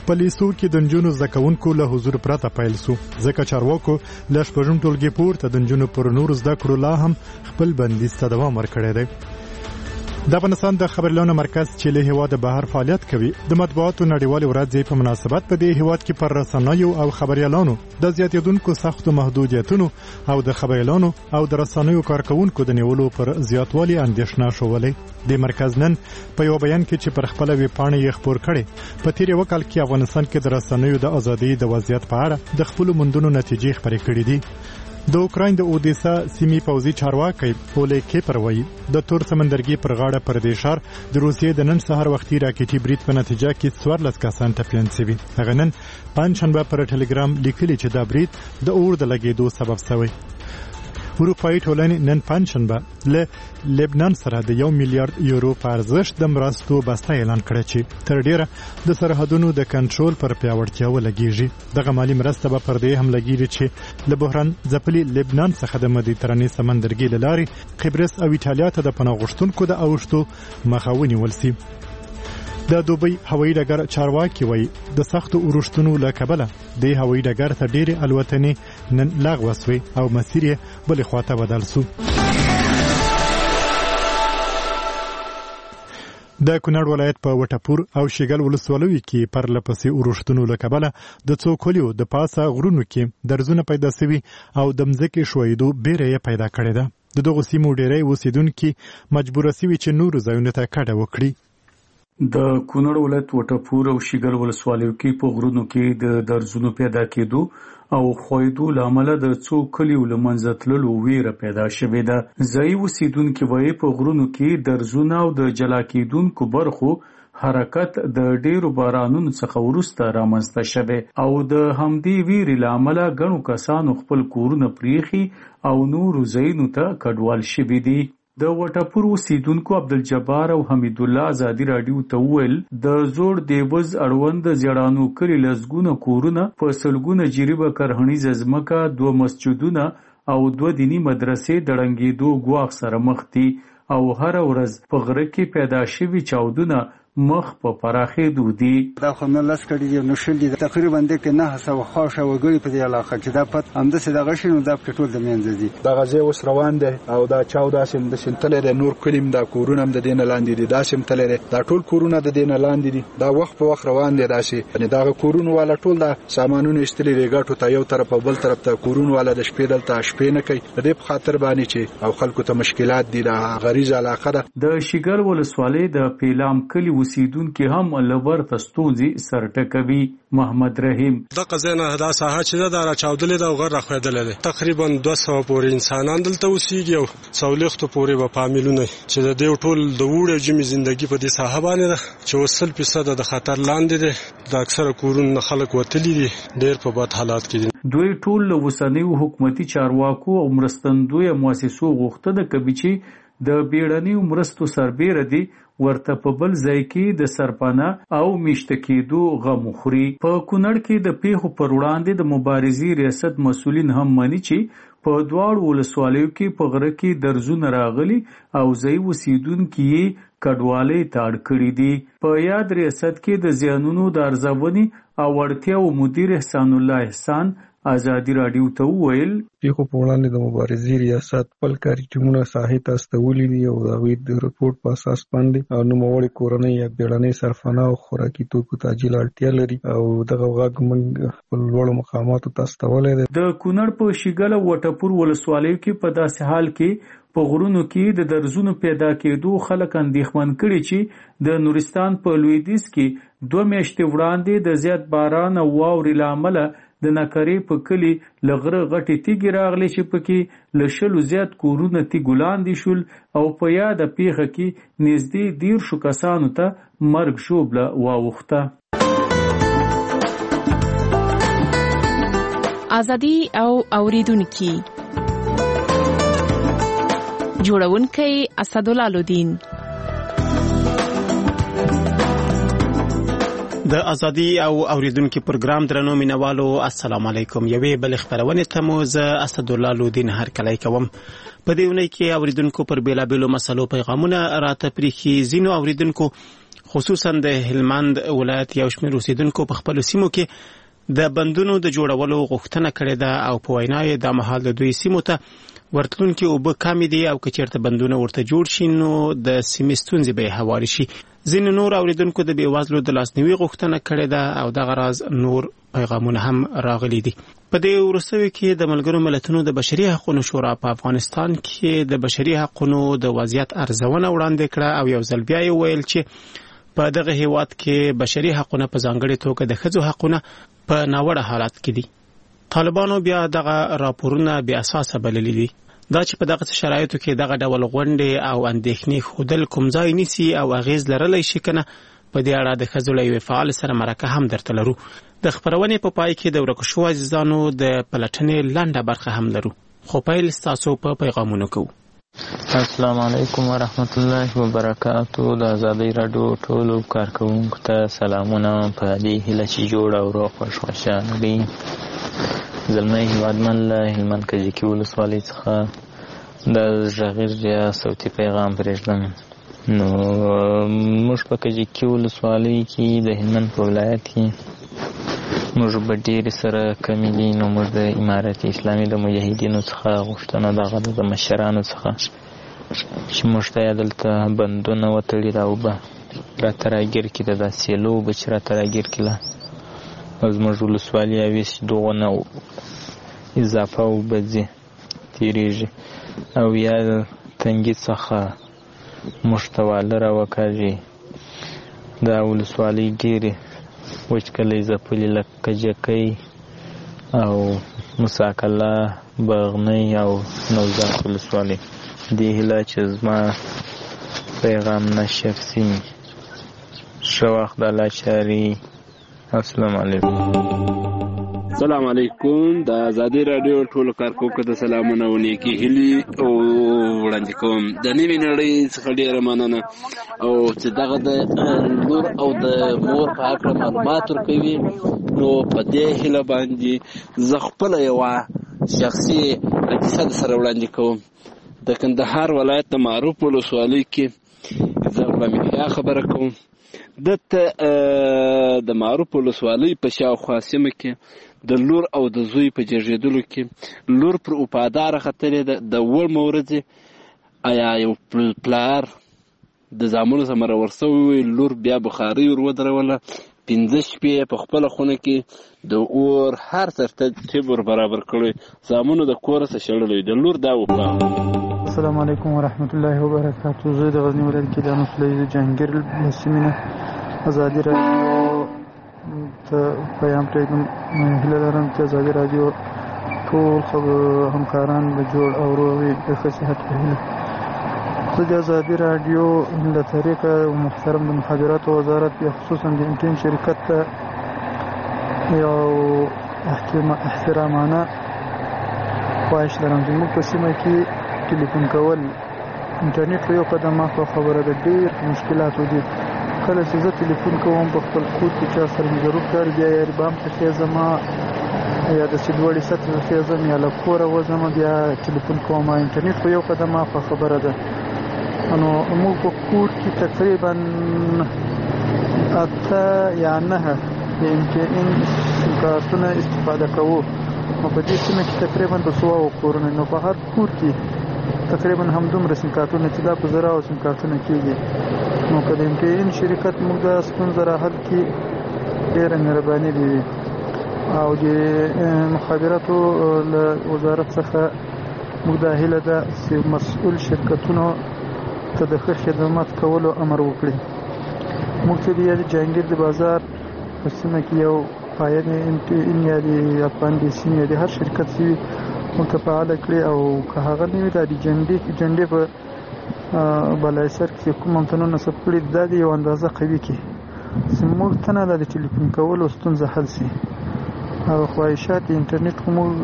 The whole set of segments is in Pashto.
په لیسو کې د نجونو زده کوونکو له حضور پرته پیل سو ځکه چارواکو له شپږم ټولګي پورته د نجونو پر نور زده کړو لا هم خپل بندیز ته دوام ورکړی دی. د افغانستان د خبريالانو مرکز چې له هیواد بهر فعالیت کوي د مطبوعاتو نړیوالې ورځې په مناسبت په دې هیواد کې پر رسنیو او خبريالانو د زیاتېدونکو سختو محدودیتونو او د خبريالانو او د رسنیو کارکونکو د نیولو پر زیاتوالي اندېښنه شولې. د مرکز نن په یو بیان کې چې پر خپل ویب پاڼه یې خپور کړي په تیر وکال کې افغانستان کې د رسنیو د ازادۍ د وضعیت په اړه د خپل موندنو نتیجې خبرې کړې دي. د اوکراین د اودیسا سیمې پوځي چارواکي اولې کیپر وایي د تور سمندرګي پر غاړه پر دې شهر د روسیې د نن سهار وختي راکټي برید په نتیجه کې 14 کسان ټپیان شوي. هغه نن پنځشنبه پر ټلګرام لیکلي چې دا برید د اور د لګېدو سبب شوی. اروپایي ټولنې نن پنځشنبه له لبنان سره د 1 میلیارډ یورو په ارزښت د مرستو بسته اعلان کړی چې تر ډیره د سرحدونو د کنټرول پر پیاوړتیا ولګیږي. دغه مالی مرسته به پر دې هم لګیږي چې له بحران ځپلي لبنان څخه د مدیترانې سمندرګي له لارې قبرس او ایټالیا ته د پناه غوښتونکو د اوښتو مخه ونیول شي. د دوبۍ هوایي ډګر چارواکي وایي د سختو اورښتونو له کبله د هوایي ډګر ته ډېرې الوتنې نن لغوه شوې او مسیر یې بلې خواته بدل شو. د کونړ ولایت په وټپور او شیګل ولسوالیو کې پرله پسې اورښتونو له کبله د څو کلیو د پاسه غرونو کې درزونه پیدا شوي او د مځکې ښویېدو بیره یې پیدا کړې ده. د دغو سیمو ډېری اوسېدونکي مجبوره شوي چې نورو ځایونو ته کډه وکړي. د کونړ ولایت وټپور او شیګل ولسوالیو کې په غرونو کې د درزونو پیدا کېدو او خویدو لامل د څو کلیو له منځه تللو ویره پیدا شوې ده. ځایي اوسېدونکي وایي په غرونو کې درزونه او د جلا کېدونکو برخو حرکت د ډیرو بارانونو څخه وروسته رامنځته شوی او د همدې ویرې لامل ګڼو کسانو خپل کورونه پریخي او نورو ځایونو ته کډوال شوي دي. د وټپور اوسیدونکو عبدالجبار او حمید الله ازادي رادیو ته وویل د زوړ دیوز اړوند زیړانو کلی لزګونه کورونه په سلګونه جریبه کرهنیزه ځمکه 2 مسجدونه او 2 دینی مدرسې د ړنګېدو ګواښ سره مخ دي او هر ورځ په غره کې پیدا شوي چاودونه مخ په پراخېدو دي. دا خو نه لاس کړي دي نو شل دي تقریبا د کې 900 خاصه وګړي په دې علاقه کې دا پد همداسې د غشینو د پټول د منځ دي. دا غزه اوس روان دي او دا چاو داسې د سنتلې د نور کلیم دا کورونه هم د دین لاندې دي داسې تللې دا ټول کورونه د دین لاندې دي دا وخت په وخت روان دي داسې یعنی دا کورونه والا ټول دا سامانونه استلې ریګاټو ته یو طرف او بل طرف ته کورونه والا د شپې دلته شپې نه کوي د دې په خاطر باندې چې او خلکو ته مشکلات دي دا غریزه علاقه ده. د شیګل ولسوالۍ د پیلام کلی اوسیدونکو هم لبر تستوزي سرټکوي. محمد رحیم د قزنه دا ساحه چې دا راچاودلې دا غر راخویدلې تقریبا 200 پورې انسانان دلته اوسېږي او څولېختو پورې په فامیلونه چې د دې ټول د وړو جمی ژوندۍ په دې ساحه باندې ده چې 80% د خطر لاندې ده. د اکثره کورونه خلک وتلي دي ډېر په بد حالات کې دي. دوی ټول له وسنیو حکومتي چارواکو او مرستندوی مؤسسو غوښتنه کوي چې د بیړنیو مرستو سربېره دي ورته په بل ځای کې د سرپناه او میشته کېدو غم خوري. په کونړ کې د پیښو پر وړاندې د مبارزې ریاست مسؤلین هم مانی چې په دواړو ولسوالیو کې په غره کې درزونه راغلي او ځای اوسیدونکي کډوالۍ ته اړ کړي دي. په یاد ریاست کې د زیانونو د ارزونې او اړتیاو مدیر احسان الله احسان ازادي رادیو ته وویل پیښو په وړاندې د مبارزې ریاست خپل کاري ټیمونه ساحې ته استولي دي او د هغوی د رپورټ په اساس باندې او نوموړې کورنۍ یا بیړنۍ سرپناه او خوراکي توکو ته عاجله اړتیا لري او دغه غږ موږ خپل لوړو مقاماتو ته استولی دی. د کونړ په شیګل او وټپور ولسوالیو کې په داسې حال کې په غرونو کې د درزونو پیدا کېدو خلک اندېښمن کړي چې د نورستان په لویدیځ کې 2 میاشتې وړاندې د زیات باران او واورې له امله د نکرې په کلي له غره غټې تیږې راغلې چې پکې له 100 زیات کورونه تیږو لاندې شول او په یاده پیښه کې نږدې 10 کسانو ته مرګ ژوبله واوښته. ازادي او اوریدونکي جوړونکی اسدالله لودین. د ازادي او اوریدونکو پروګرام درنو مینوالو السلام علیکم. یوې بل خبرونه ته مو زه اسدالله لودین هر کله کوم. په دې ونې کې اوریدونکو پر بیلابیلو مسلو پیغامونه راته پریخي زینو اوریدونکو خصوصا د هلمند ولایت یو شمېر اوسیدونکو په خپل سیمو کې د بندونو د جوړولو غوښتنه کړې ده او په وینا یې د مهال د دوی سیمو ته ورتلونکي اوبه کمې دي او که چېرته بندونه ورته جوړ شي نو د سیمې ستونزې به یې هوارې شي. ځینې نور اوریدونکو د بېوزلو د لاسنیوي غوښتنه کړې ده او دغه راز نور پیغامونه هم راغلي دي. په دې وروستیو کې د ملګرو ملتونو د بشري حقوقو شورا په افغانستان کې د بشري حقوقو د وضعیت ارزونه وړاندې کړه او یو ځل بیا یې ویل چې په دغه هیواد کې بشري حقوقونه په ځانګړې توګه د ښځو حقونه په ناوړه حالت کې دي. طالبانو بیا دغه راپورونه بې اساسه بللي دي. دا چې په دغه شرایطو کې دغه ډول غونډې او اندېښنې ښودل کوم ځای نیسي او اغېز لرلی شي که نه، په دې اړه د ښځو له یوې فعال سره مرکه هم درته لرو. د خپرونې په پای کې د ورکو شوو عزیزانو د پلټنې لنډه برخه هم لرو، خو پیل ستاسو په پیغامونو کوو. السلام علیکم ورحمت الله وبرکاتو. د ازادۍ راډیو ټولو کارکوونکو ته سلامونه په دې هیله چې جوړ او روغ خوشحاله دي. زلمی هیوادمن له هلمند کجکي ولسوالۍ څخه د غږیز یا صوتي پیغام پرېږدم. نو موږ په کجکي ولسوالۍ کې د هلمند په ولایت کې موږ به ډېرې سره کمې دي. نو موږ د امارت اسلامي د مجاهدینو څخه غوښتنه دغه د مشرانو څخه چې موږ ته یې دلته بندونه وتړي دا اوبه راته راګیر کړي، د دا سیلو اوبه چې راته راګیر کړي او زموږ ولسوالي اویس دغونه اضافه اوبه ځي تېرېږي او یا تنګي څخه موږ ته واله راوکاږي. دا ولسوالۍ ډېرې وچکلۍ ځپلي لکه کجکۍ او مساکله، بغنۍ او نوزاد ولسوالۍ. دې هیله چې زما پیغام نشر سي. ښه وخت د الله چاري. السلام علیکم. السلام علیکم. د ازادۍ راډیو ټولو کارکوونکو ته سلامونه او نیکې هیلې وړاندې کوم. د نوې نړۍ څخه ډېره مننه او چې دغه د لور او د مور په هکله معلومات ورکوي. نو په دې هیله باندې زه خپله یوه شخصي کیسه سره وړاندې کوم. د کندهار ولایت د معروف ولسوالۍ کې زه غلام یحیی خبره کوم. دلته د معروف ولسوالۍ په شاوخوا سیمه کې د لور او د زوی په جږېدلو کې لور پر وفاداره ختلې ده. د اوومه ورځې ایا یو پلار د زامنو سره راور سوی وي، لور بیا بخارۍ ور ودروله. 15 شپې په خپله خونه کې د اور هر ترتیب ور برابر کړی، زامنو د کور څخه شړلی د لور دا وکړه. السلام علیکم ورحمت الله وبرکاتو. زه د غزني ولایت کې د انوسلۍ جهانګیر له سیمې نه ازادي راډیو ته پیغام پرېږدم. هیله لرم چې ازادي راډیو ټول همکاران به جوړ او روغ وي د ښه صحت په هیله. زه د ازادي راډیو له طریقه محترم د مخابراتو وزارت یا خصوصا د انټین شرکت ته یو احترامانه خواهش لرم چې موږ په سیمه کې ټلیفون کول انټرنیټ په یو قدم اخوا خبره ده، ډېر مشکلاتو دي. کله چې زه ټلیفون کوم په خپل کور کې چا سره مې ضرور کار بیا یا بام ته خېزم یا د سیدوړې سطح خېزم یا له کوره وځم بیا ټلیفون کوم. انټرنیټ په یو قدم اخوا خبره ده. نو موږ په کور کې تقریبا 8 یا 9 د MTN کارتونه استفاده کوو. نو په دې سیمه کې تقریبا 200 کورونه، نو په هر کور کې تقریبا همدومره سیم کارتونه چې دا په زراو سیم کارتونه کېږي. نو که د MTN شرکت موږ دا ستونزه را حل کړي ډېره مهرباني به وي. او د مخابراتو له وزارت څخه موږ دا هیله ده چې مسؤل شرکتونو ته د ښه خدمات کولو امر وکړي. موږ ته د جهانګیر د بازار په سیمه کې یو پایان MTN یا د افغان د سیمې یا د هر شرکت سوي موږ ته فعاله کړي او که هغه نه وي دا د جنډې په بالای سر کې کوم امتنونه نصب کړي دا د یو اندازه قوي کړي چې موږ ته نه د ټلیفون کولو ستونزه حل شي. او خواهشات د انټرنیټ خو موږ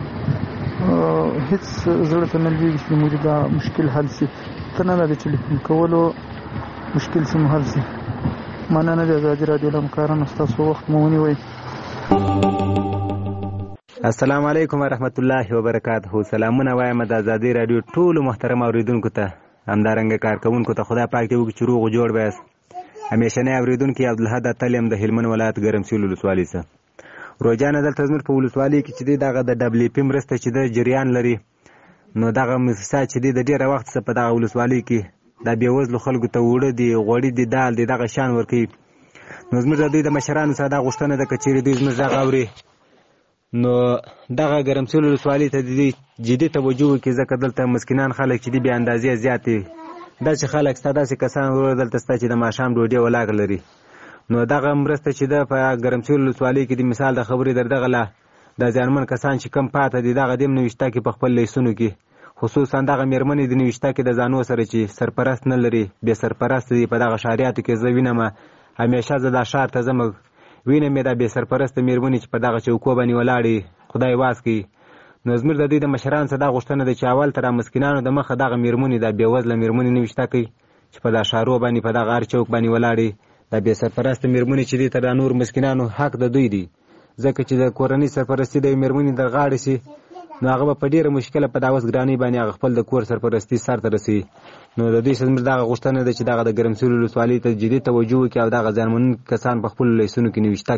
هیڅ زړه ته نه لوېږي چې موږ دا مشکل حل شي. ته نه د ټلیفون کولو مشکل سي حل شي. مننه د ازادي راډیو له همکارانو، ستاسو وخت مو ونیوی. السلام علیکم ورحمت الله وبرکاته. سلامونه وایم د ازادي راډیو ټولو محترم اوریدونکو ته، همدارنګه کارکوونکو ته. خدای پاک دې وکړي چې روغ جوړ ویاست. همیشنی اوریدونکي عبدالحد اتل یم د هلمند ولایت ګرمسیل ولسوالۍ څخه. روجانه دلته زموږ په ولسوالۍ کې چې دی دغه د WFP مرسته چې د جریان لري، نو دغه موسسه چې دی د ډېره وخت څخه په دغه ولسوالۍ کې د بېوزلو خلکو ته اوړه دي، غوړي دي، دال دي، دغه شیان ورکوي. نو زموږ د دوی د مشرانو سره دا غوښتنه ده که چېرې دوی زموږ غږ اوري نو دغه ګرمسیل ولسوالۍ ته د دوی جدي توجه وکړي، ځکه دلته مسکینان خلک چې دي بې اندازې زیات دي. داسې خلک شته، داسې کسان وروره دلته شته چې د ماښام ډوډۍ ولاګ لري. نو دغه مرسته چې ده په ګرمسیل ولسوالۍ کې د مثال د خبرې در دغه له د زیانمن کسان چې کم پاته دي دغه دې هم نوشته کې په خپل لیسونو کې، خصوصا دغه مېرمنې د نوشته کې د ځانو سره چې سرپرست نه لري، بې سرپرست دي. په دغه ښاریاتو کې زه وینم، همیشه زه دا ښار ته ځم وینم یې دا بې سرپرسته مېرمنې چې په دغه چوکو باندې ولاړې، خدای واس کوي. نو زموږ د دوی د مشران څخه دا غوښتنه ده چې اول تر مسکینانو د مخه دغه مېرمنې دا بېوزله مېرمنې نوشته کوي چې په دا ښارو باندې په دغه هر چوک باندې ولاړې. دا بې سرپرسته مېرمنې چې دي تر دا نور مسکینانو حق د دوی دی، ځکه چې د کورنۍ سرپرستي د یوې مېرمنې در غاړې شي نو هغه به په ډېره مشکله په دا اوس ګرانۍ باندې هغه خپل د کور سرپرستي سرته رسوي. نو د دوی زموږ دغه غوښتنه ده چې دغه د ګرمسیل ولسوالۍ ته جدي توجه وکړي او دغه زیانمنونکي کسان په خپلو لیسونو کې نوشته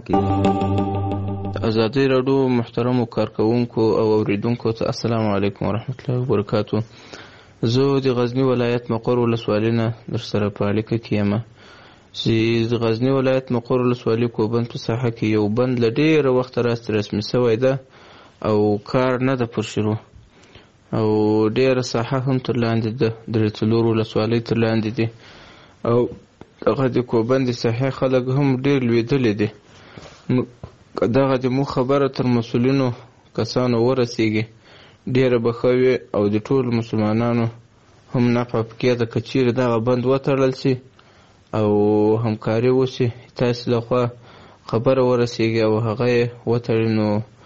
کړي. ازادي راډیو محترمو کارکوونکو او اوریدونکو ته السلام علیکم ورحمت الله وبرکاتو. زه د غزني ولایت مقر ولسوالۍ نه در سره په اړیکه کې یم چې د غزني ولایت مقر ولسوالۍ کوبند په ساحه کې یو بند له ډېره وخته راستې رسمي شوی ده او کار نه ده پر شروع، او ډېره ساحه هم تر لاندې ده، درې څلور ولسوالۍ تر لاندې دي، او دغه د کوبند د ساحې خلک هم ډېر لوېدلي دي. دغه د مو خبره تر مسؤلینو کسانو ورسیږي ډېره به ښه وي او د ټولو مسلمانانو هم نفع پکې ده که چیرې دغه بند وتړل شي او همکاري وشي، تاسې لخوا خبره ورسیږي او هغه یې وتړي نو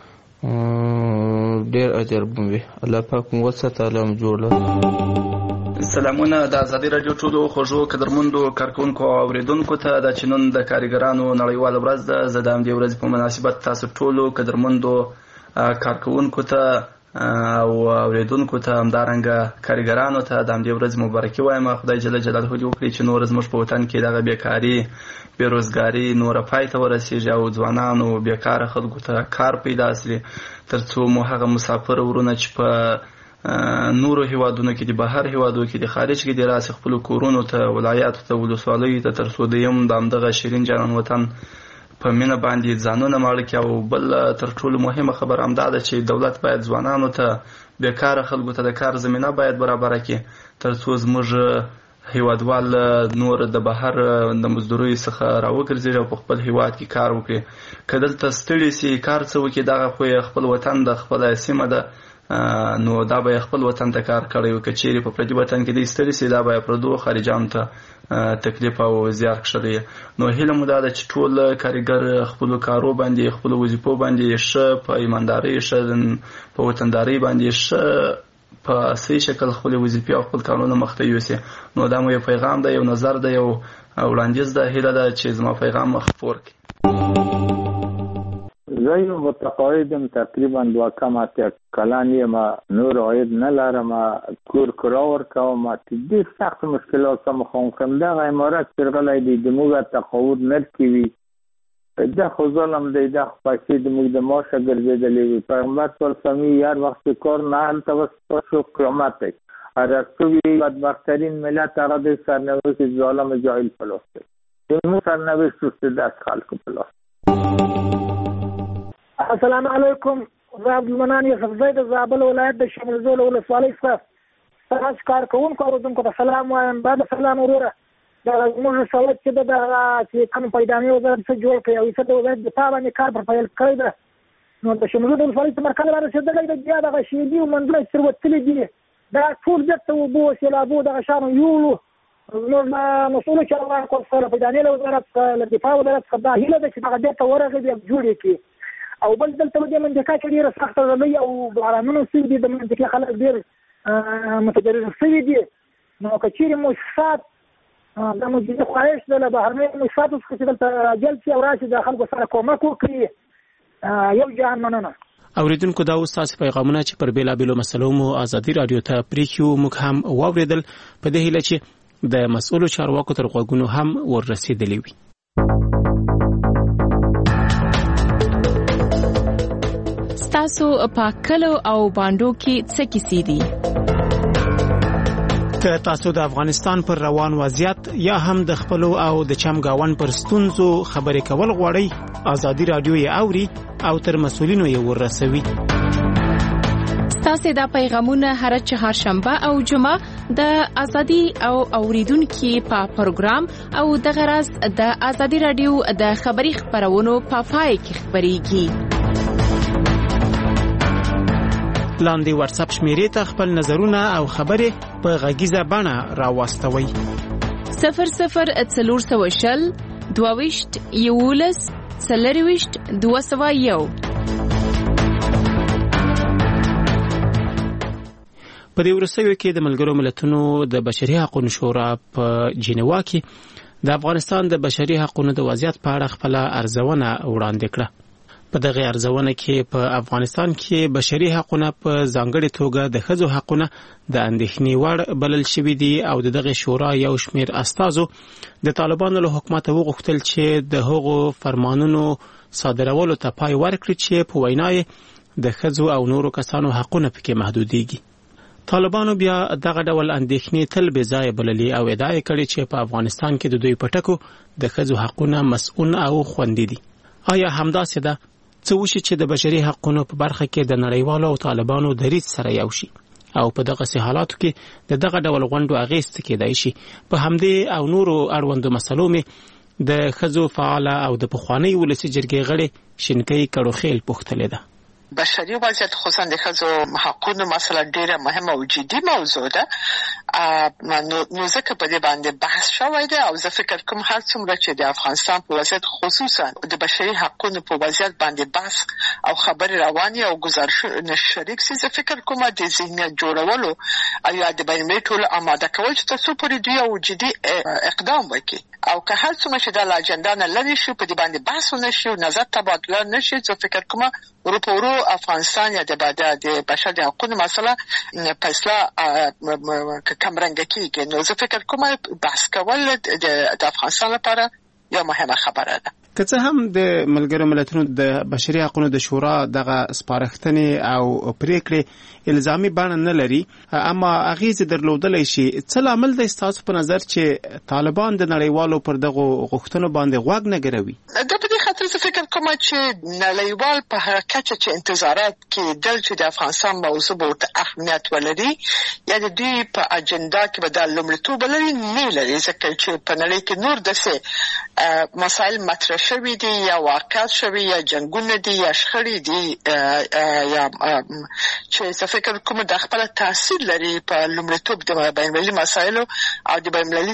ډېر اجر به وي. الله پاک مو وساته، الله مو جوړ لري. سلامونه د ازادي راډیو ټولو خوږو قدرمندو کارکوونکو او اوریدونکو ته د چې نن د کارګرانو نړیواله ورځ ده. زه د همدې ورځې په مناسبت تاسو ټولو قدرمندو کارکوونکو ته او اوریدونکو ته همدارنګه کارګرانو ته د همدې ورځې مبارکي وایم. خدای جل جلاله دې وکړي چې نور زموږ په وطن کې دغه بیکاري بېروزګاري نوره پای ته ورسیږي او ځوانانو بیکاره خلکو ته کار پیدا شي، تر څو مو هغه مسافر ورونه چې په نورو هیوادونو کې دي، بهر هیوادونو کې دي، خارج کې دي، راسي خپلو کورونو ته، ولایاتو ته، ولسوالیو ته، تر څو دوی هم د همدغه شیرین جانان وطن په مینه باندې ځانونه ماړه کړي. او بل تر ټولو مهمه خبره همدا ده چې دولت باید ځوانانو ته، بیکاره خلکو ته د کار زمینه باید برابره کړي، تر څو زموږ هیوادوال نور د بهر د مزدورۍ څخه راوګرځي او په خپل هیواد کې کار وکړي. که دلته ستړي سي کار څه وکړي، دغه خو یې خپل وطن ده، خپله سیمه ده، نو دا به خپل وطن ته کار کړی وي. که چیرې په پردي وطن کې دی ستړي سي، دا به پردو خارجانو ته تکلیف او زیار کښلی. نو هیله مو دا ده چې ټول کارګر خپلو کارو باندې، خپلو وظیفو باندې ښه په ایماندارۍ، ښه په وطندارۍ باندې، ښه په صحیح شکل خپل وظیفې او خپل کارونه مخته یوسي. نو دا مو یو پیغام ده، یو نظر ده، یو وړاندیز ده. هیله ده چې زما پیغام خپور کړي. زه یو متقاعدم، تقریبا 2 کم اتیا کلن یم، نور عاید نه لرم، کور کرا ورکوم، ډېر سخت مشکلات سره مخامخ یم. دغه عمارت چې غلی دی د موږ تقاعد نه ورکوي، دا خو ظلم دی، دا خو پیسې د موږ د معاشه ګرځېدلې وي. پیغمبر صلی الله علیه وسلم هر وخت چې کار نه هلته وسپار شو قیامت دی. ارسطو بدبختترین ملت هغه دی سرنوشت ظالم جاهل پلاس دی. زموږ سرنوشت اوس د خلکو پلاس. السلام علیکم، زه عبدالمنان یوسف زی د زابل ولایت د شمال زول ولسوالۍ څخه تاسو کارکوونکو اوریدونکو ته سلام وایم. بعد سلام وروره، دا زموږ سواد چې دغه چې قانون پیدانې وزارت څه جوړ کړی او څه د وزارت دفاع باندې کار پر پیل کړی ده، نو د شمال زول ولسوالۍ څخه مرکز رارسېدلی ده. بیا دغه شیدي او منځونه چې تېروتلي دي، دا ټول بېرته اوبو سیلابو دغه شیانو یوړو. زموږ مسؤلو چارواکو سره پیدانې له وزارت څخه، له دفاع وزارت څخه دا هیله ده چې دغه بېرته ورغېږي او جوړ یې کړي. او بل دلته د منطقه کې ډېره سخته ژمی او بارانونه شوي دي، د منطقې خلک ډېر متضرر شوي دي. نو که چیرې مؤسسات دا مو جدي خواهش ده له بهرنیو مؤسساتو څخه چې دلته راجلب شي او راشي د خلکو سره کومک وکړي. یو جهان مننه. اوریدونکو دا اوس تاسو پیغامونه چې پر بیلابېلو مسلو مو ازادي راډیو ته پریښیو، موږ هم واوریدل. په دې هیله چې د مسؤلو چارواکو تر غوږونو هم وررسېدلې وي. ستاسو په کلو او باندو کې څه کیسې دي؟ که تاسو د افغانستان پر روان وضعیت یا هم د خپلو او د چمګاون پر ستونزو خبرې کول غواړئ، ازادي رادیو یې اوري او تر مسؤلینو یې ورسوي. ستاسو دا پیغامونه هر چهارشنبه او جمعه د ازادي او اوریدونکو په پروګرام او د غرض د ازادي رادیو د خبري خبرونو په پای کې خبريږي. لاندې واتس اپ شمیرې ته خپل نظرونه او خبرې په غږیزه بڼه راوستوي. 0040 22 11 40 201. په دې ورسېو کې د ملګرو ملتونو د بشري حقوقو شورا په جنیوا کې د افغانستان د بشري حقوقو د وضعیت په اړه خپل ارزونه وړاندې کړه. په دغه ارزونه کې په افغانستان کې بشري حقوقو په ځانګړي توګه د ښځو حقوقو د اندېښنې وړ بلل شوې دي او دغه شورا یو شمېر استازو د طالبانو له حکومت وغوښتل چې د هغو فرمانونو صادرولو ته پای ورکړي چې په وینا یې د ښځو او نورو کسانو حقوقونه پکې محدودېږي. طالبانو بیا دغه ډول اندېښنې تل بې ځایه بللي او ادعا یې کړې چې په افغانستان کې د دوی په ټکو د ښځو حقوقونه مسؤل او خوندي دي. آیا همداسې ده؟ څه وشي چې د بشري حقوقو په برخه کې د نړیوالو او طالبانو دریځ سره یو شي او په دغه حالاتو کې دغه ډول غونډو اغېز کېدای شي؟ په همدې او نورو اړوندو مسلو مې د ښځو فعال او د پخوانی ولسي جرګې غړي شینکۍ کړوخیل پوښتلې ده. بشري وضعیت خصوصا د ښځو حقوقو مسله ډیره مهمه او جدي موضوع ده. نو ځکه په دې باندې بحث شوی دی او زه فکر کوم هر څومره چې د افغانستان په وضعیت خصوصا د بشري حقوقو په وضعیت باندې بحث او خبرې رواني او گزارشونه شریک سي، زه فکر کوم د ذهنیت جوړولو او د بین‌المللي ټولو آماده کول چې تاسو پرې دوی او جدي اقدام وکړي او که هر څومره چې د اجنډا نه لري شي په دې باندې بحث ونشي او نظر تبادله نشي، زه فکر کوم ورو افغانستان یا د بشري حقوقو مسله فیصله کمرنګ کیږي. نو زه فکر کوم بحث کول د افغانستان لپاره یو مهمه خبره ده. که څه هم د ملګرو ملتونو د بشري حقوقو د شورا دغه سپارښتنې او پریکړې الزامي بڼه نه لري، اما اغیز درلودلی شي. څه لامل دی ستاسو په نظر چې طالبان د نړیوالو پر دغه غوښتنو باندې غوږ نه ګروي؟ دا په دې خاطر زه فکر کوم چې نړیوال په هغه کچه چې انتظارات کې دل چې د افغانستان موضوع به اهمیت ولري یا د دوی په اجنډا کې به د لومړیتوب لري نه لري، ځکه چې په نړۍ کې نور داسې مسایل مطرح شوي دي یا واقعات شوي یا جنگونه دي یا شخړې دي یا چې زه فکر کوم د خپل تاثیر لري په لومړیتوب د بین‌المللي مسایلو او د بین‌المللي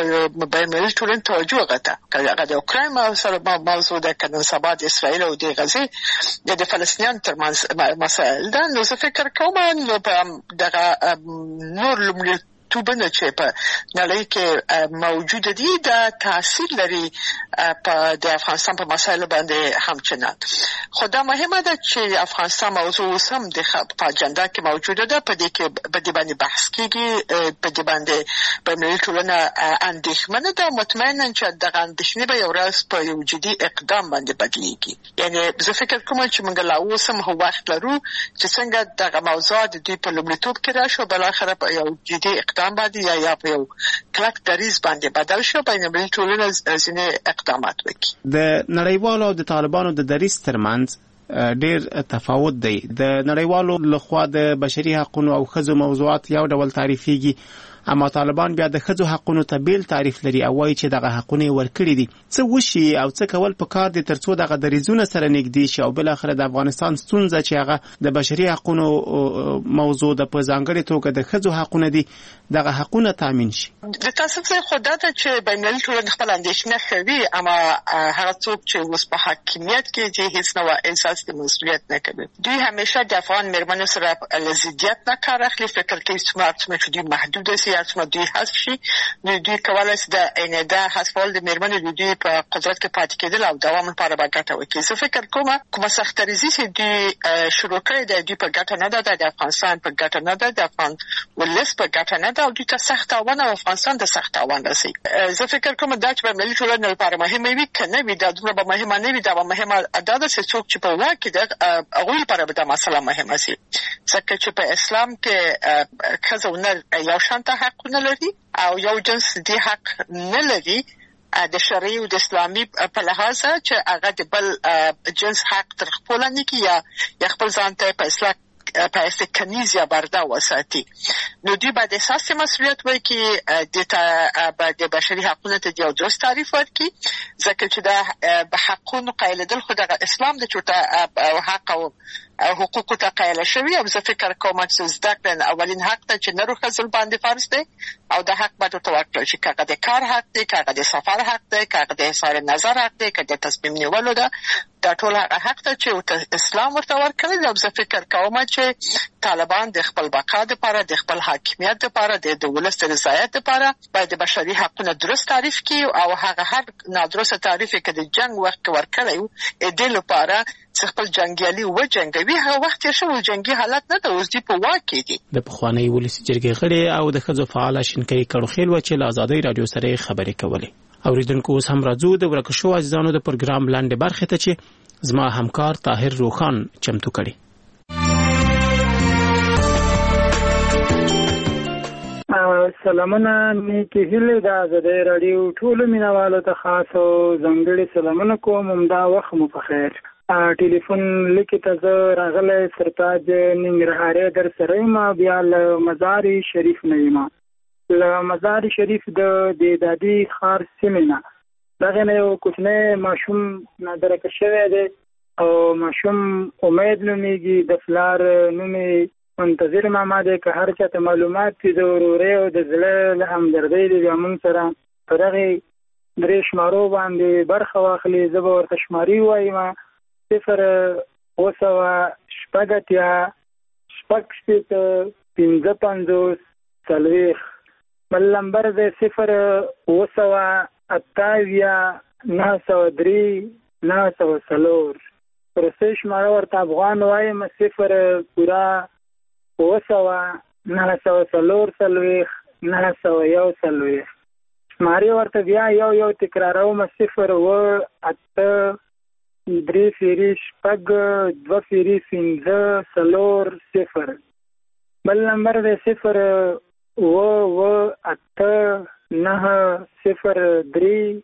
ټولنې توجه غته هغه د اوکراین موضوع ده، که نن سبا د اسرائیل او د غزې یا د فلسطینیانو ترمنځ مسایل ده. نو زه فکر کوم نو په دغه نور لومړیتوبونه چې په نړۍ کې موجود دي دا تاثیر لري په د افغانستان په مسایلو باندې همچنان. خو دا مهمه ده چې افغانستان موضوع هم د په اجنډا کې موجوده ده، په دې کې په دې باندې بحث کیږي، په دې باندې بین‌المللي ټولنه اندېښمنه ده، مطمئنا چې دغه اندېښنې به یو ورځ په یو جدي اقدام باندې بدلیږي. یعنی زه فکر کوم چې موږ لا اوس هم وخت لرو چې څنګه دغه موضوع د دې په لومړیتوب کې راشي او بالاخره په یو جدي اقدام باندې یا په یو کلک دریځ باندې بدل شي، بین‌المللي ټولنه ځینې اقدامات وکړي. د نړیوالو او د طالبانو د دریځ ترمنځ ډیر تفاوت دی. د نړیوالو لخوا د بشري حقوقو او ښځو موضوعات یو ډول تعریفېږي، اما طالبان بیا د ښځو حقوقو ته بیل تعریف لري او وایي چې دغه حقوقونه ورکړي دي. څه وشي او څه کول پکار دي ترڅو دغه دریځونه سره نږدې شي او بل اخر د افغانستان ستونزه چې هغه د بشري حقوقو موضوع د په ځانګړي توګه د ښځو حقوقونه دي دغه حقوقونه تامین شي؟ د تاسو څخه خدای ته چې بین‌المللي ټولنه خپل اندېښنه کوي، اما هغه څوک چې اوس په حاکمیت کې چې هیڅ نوع احساس د مسؤلیت نه کوي، دوی همیشه د افغان مېرمنو سره لزیدیت نه کار اخلي، فکر کوي چې دوی محدود دي څومره دوی حذف شي نو دوی کولای شي دا حذفول د میرمنې د دوی په قدرت کې پاتې کېدل او دوام لپاره به ګټه وکړي. زه فکر کومه سختریزي چې دوی شروع کړې ده دوی په ګټه نه ده، د افغانستان په ګټه نه ده، د افغان ولس په ګټه نه ده او دوی ته سخت تاوان او افغانستان د سخت تاوان رسي. زه فکر کوم دا چې په ملي ټولنې لپاره مهمه وي کنه وي دا دومره به مهمه نه وي، دا به مهمه ده چې څوک چې په واک کې ده هغوی لپاره به دا مسله مهمه شي، ځکه چې په اسلام کې ښځه او نر یو شان حقونه لري او یو جنس دې حق نه لري د شرعي او د اسلامي په لحاظ چې هغه د بل جنس حق تر خپل نه کی یا خپل ځان ته په اصلاح په کنیز یا بردا وساتي. نو دوی باید احساس مسؤلیت وکړي د بشري حقوقو ته یو درست تعریف ورکړي، ځکه چې دا به حقونو قایلدل خو د اسلام د چوټه حق او حقوقو ته قایل شوی او زه فکر کوم چې زده کړه اولین حق ته چې نرو خزل باندې فرض دی او د حق باید ورکړل شي، کاغه د کار حق دی، کاغه د سفر حق دی، کاغه د اظهار نظر حق دی، کاغه د تصمیم نیولو ده، دا ټول حق ته چې اسلام ورته ورکړي. او زه فکر کوم چې طالبان د خپل بقا لپاره د خپل حاکمیت لپاره د ولس د رضایت لپاره باید د بشري حقوقو درست تعریف کړي او هغه هر نادرسته تعریف کې د جنگ وخت ورکړي د لپاره چې خپل جنگیالي وجنګوي هغه وخت یې شو جنگي حالت نه د اوس دی په واکې دي. د پخوانی ولسی جرګې غړي او د ښځو فعال شینکۍ کړوخیل و چې له آزادۍ رادیو سره خبرې کولې. اوریدونکو اوس هم راځو د ورکشو عزیزانو د پروګرام لاندې برخه ته چې زما همکار طاهر روخان چمتو کړي. سلامونه نیکی هیله د آزادۍ رادیو ټولو مینوالو ته خاص او ځانګړي سلامونه کوم. همدا وخت مو په خیر. ټلیفون لیکي ته زه راغلی سرتاج ننګرهاري در سره یم، بیا له مزار شریف نه یم. له مزار شریف د دادي ښار سیمې نه دغه نه یو کوچنی ماشوم نادرکه شوی دی او ماشوم امید نومیږي، د پلار نوم منتظر ماما دی. که هر چاته معلومات دي د ورورۍ او د زړه له همدردۍ دي بیا موږ سره په دغې 3 شمارو باندې برخه واخلي. زه به ورته شماري ووایم 0 اوسوه شپږ اتیا شپږ شپېته 55 څلوېښت. بل نمبر دی 0 اوسوه اتاویا 903 904. وروستۍ شماره ورته افغان وایم 0 پوره اوسوه 904 څلوېښت 901 شمارې ورته بیا یو تکراروم 0 اوه اته 3 فیری شپږ 2 فیری 5 څلور 0. بل نمبر دی 0 اوه اته 903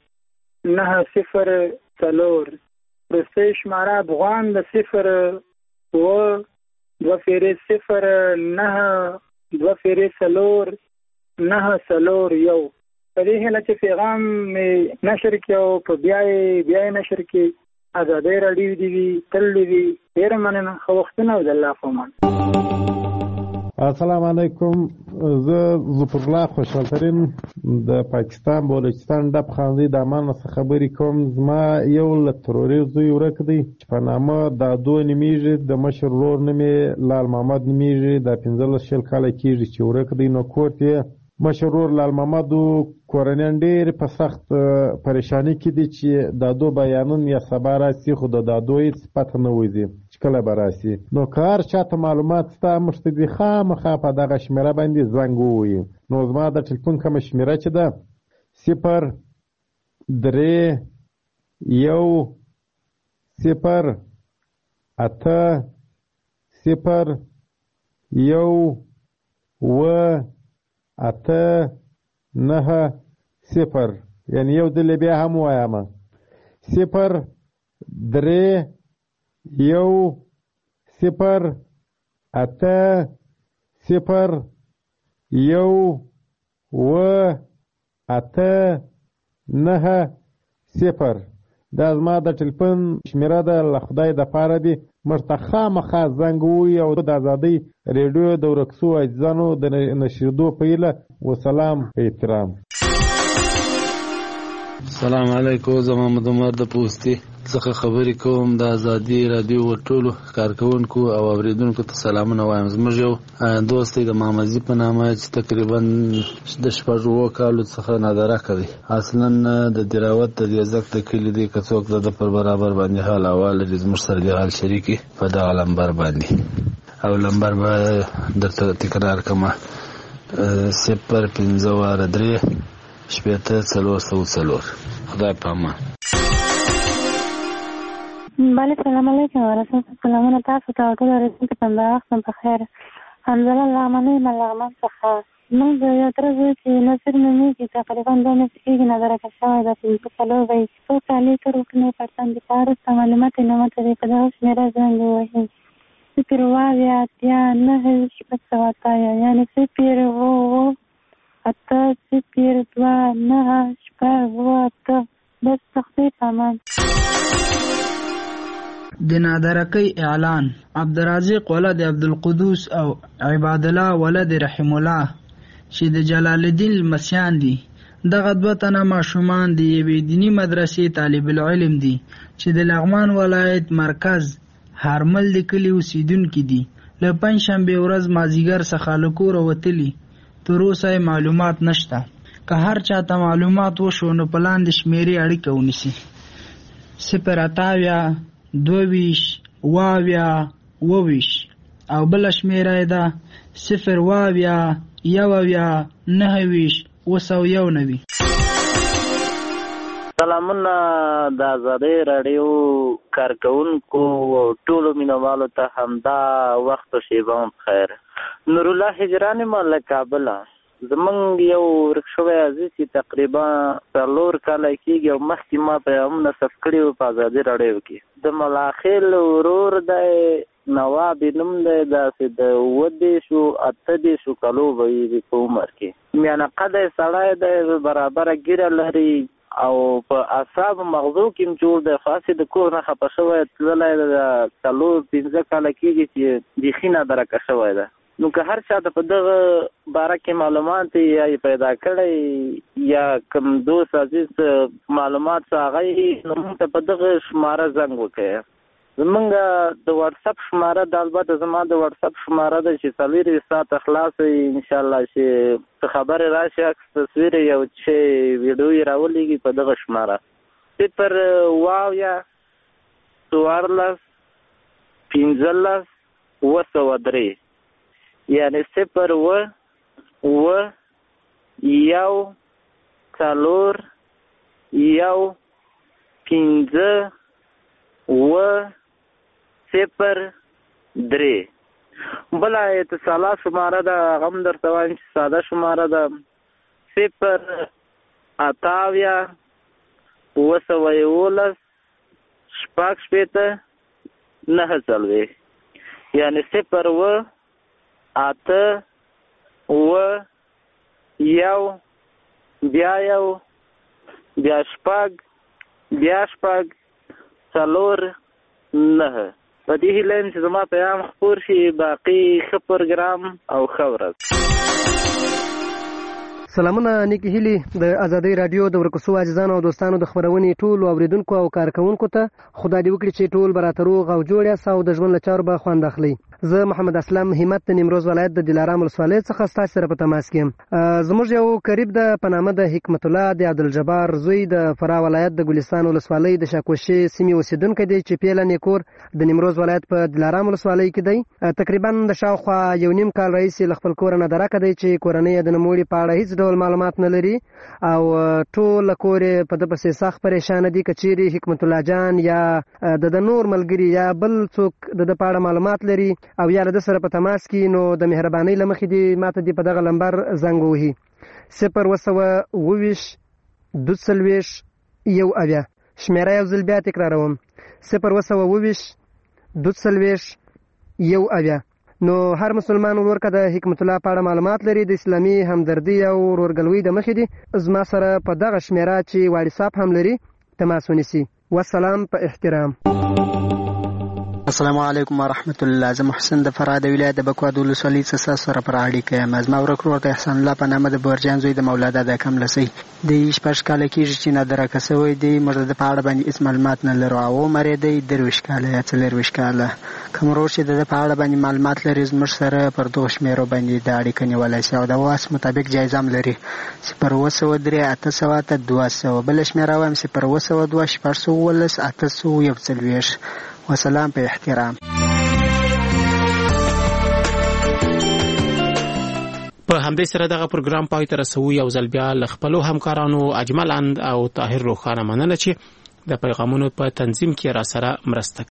904. وروستۍ شماره افغان د 0 اوه 2 فیری 0 9 2 فیری څلور 901. په دې هیله چې پیغام مې نشر کړي او په بیا یې نشر کړي. آزادۍ رادیو دی وي تل دی وي. ډېره مننه، ښه وختونه او د الله په امان. السلام علیکم. زه ظفر الله خوشحالترین د پاکستان بلوچستان ډب خانزي د امان څخه خبرې کوم. زما یو له تروري زوی ورک دی چې په نامه دادو نومیږي، د مشر ورور نوم یې لال محمد نومیږي. د 15 کاله کېږي چې ورک دی. نو کور ته مشر ورور لال محمد کورنیان ډېر په سخت پریشانی کې دي چې دادو بیانون یا سبا راسي، خو د دادو هیڅ پته نه وځي چې کله به راسي. نو که هر چاته معلومات ستا موږ ته دي خامخا په دغه شمېره باندې زنګ ووهي. نو زما د ټلیفون کومه شمېره چې ده 0 3 1 0 8 0 1 و 8 9 0. یعنی یو دل بیا هم وایم 0 3 1 0 8 0 1 و 8 9 0. دا زما د ټلیفون شمېره ده. له خدای د پاره دي موږ ته خامخا زنګ ووهي او د آزادۍ ریډیو د ورک شوو عزیزانو د نشریدو په هیله. وسلام، په احترام. السلام علیکم. زه محمد عمر د پوستي څخه خبرې کوم. د ازادي رادیو ټولو کارکونکو او اوریدونکو ته سلامونه وایم. زموږ یو دوست دی د مامزي په نامه چې تقریبا د 6 کالو څخه نادره کوي. اصلا د دراوت د یزک د کلی دی که څوک د پر برابر باندې حال احوال لري زموږ سره د حال شریکي په دغه لمبر باندې او لمبر به درته تکرار کومه 050 شپېته 404. خدای په امان. بله سلام علیکم ورحمت سلامونه تاسو ته ټول اوریدونکو ته د وخت په خیر. حمدالله لغمنۍ لغمن څخه موږ د یو تر ځای چې نصر نومیږي تقریبا 2 میاشتې کېږي نظر کړی شوی ده چې په لور وایي څو کالي تر وکنې پرسان د پارسته معلومات یې نه مته دی په دغه شمېره زنګ ووهي 0 9 شپږ سوه اتیا یعنې 0 8 0 2 9 شپږ 8 بس تختی پامان. د نادرکۍ اعلان. عبدالرازق ولد عبدالقدوس او عباد الله ولد رحم الله چې د جلال الدین المسیان دي. دغه 2 تنه ماشومان د یوې دینی مدرسې طالب العلم دي چې د لغمان ولایت مرکز هرمل د کلي اوسیدونکي دي. له پنجشنبې ورځ مازدیګر څخه له کوره وتلي. تر اوسه معلومات نشته. که هر چاته معلومات وشو نو په لاندې شمېرې اړیکه ونیسي. 0 22 22 او بل شمیره ده 0 19 9 سلامونه د آزادۍ رادیو کارکونکو او ټولو مینوالو ته همدا وخت شیبه خیر. نور الله هجران مال کابل. زمونږ یو ورکشوی عزیز چې تقریبا 4 کاله کېږي او مخکې ما ته هم نصب کړي وو په ازادي راډیو کې. د ملاخیل ورور دی نواب نوم دی داسې د 28 کالو به وي په عمر کې. میانه قده سړی دی برابره ګیره لري او په اعصاب مغزو کې جوړ دی. خاصې د کور نه خفه شوی تللی د 4-5 کاله کېږي چې بیخي نادرکه شوی ده. نو که هر چا ته په دغه باره کې معلومات یا پیدا کړی یا کوم دوست عزیز معلومات څه هغه نو موږ ته په دغه شماره زنګ وکړئ. زمونږ د واتساپ شماره د البته زما د واتساپ شماره ده چې 4 ساعته خلاص وي انشاءالله چې څه خبرې راشي عکس تصویر یو چې ویډیو یې راولېږي په دغه شماره 0 15 یعنی 0 1 1 4 1 5 0 3. بله اتصالات شماره ده هغه هم درته وایم چې ساده شماره ده 0 8 9 9 یعنی 0 8 1 بیا 6 4 9. په دې هیله یم چې زما پیغام خپور شي. باقي ښه پروګرام او ښه ورځ. سلامونه نیکی هیلی د آزادۍ رادیو د ورکوسو عزیزانو او دوستانو د خبرونې ټول اوریدونکو او کارکونکو ته خدای دې وکړي چې ټول برات روغ او جوړ یاست او د ژوند له چارو به خوند اخلي. زه محمد اسلم همت د نیمروز ولایت د دلارام ولسوالۍ څخه ستاسو سره په تماس کې یم. زموږ یو قریب د په نامه د حکمت الله د عبدالجبار زوی د فراه ولایت د ګلستان ولسوالۍ د شاکوشي سیمې اوسیدونکی دی چې پیله نیکور د نیمروز ولایت په دلارام ولسوالۍ کې دی. تقریبا د شاوخوا 1.5 کال راهیسې له خپل کوره نادرکه دی چې کورنۍ یې د نوموړي په اړه هیڅ ډول معلومات نه لري او ټول کور په د پسې سخت پریشان دي. که چیرې حکمت الله جان یا د نور ملګري یا بل څوک د په اړه معلومات لري او یا د سره په تماس کې نو د مهربانۍ له مخې دې ماته دې په دغه لمبر زنګ ووهي 0 22 1 شمېره یو ځل بیا تکراروم 0 22 1 نو هر مسلمان ورور که د حکمت الله په اړه معلومات لري د اسلامي همدردي او ورورګلوۍ د مخې دي زما سره په دغه شمېره چې واټساپ هم لري تماس ونیسي. والسلام په احترام. السلام علیکم ورحمت الله. زه محسن د فراه د ولایت د بکواد ولسوالۍ څخه سره پر اړیکه یم. زما ورور ته احسان الله په نامه د بورجان زوی د مولاده د کملسي د 14 کاله کېږي چې نادرکه سوی دی. موږ د په اړه باندې هیڅ معلومات نه لرو. او عمر دی 23 کاله یا 24 کاله. کوم ورور چې د په اړه باندې معلومات لري زموږ سره پر دوه شمیرو باندې د اړیکه نیولای شي او د واس مطابق جایزه هم لري 0 800 200 بل شمیره وایم 0 200 411 841. وسلام په احترام. په همدې سره دغه پروګرام پای ته رسوي. او ځل بیا له خپلو همکارانو اجمل اند او طاهر روخانه مننه چې د پیغامونو په تنظیم کې را سره مرسته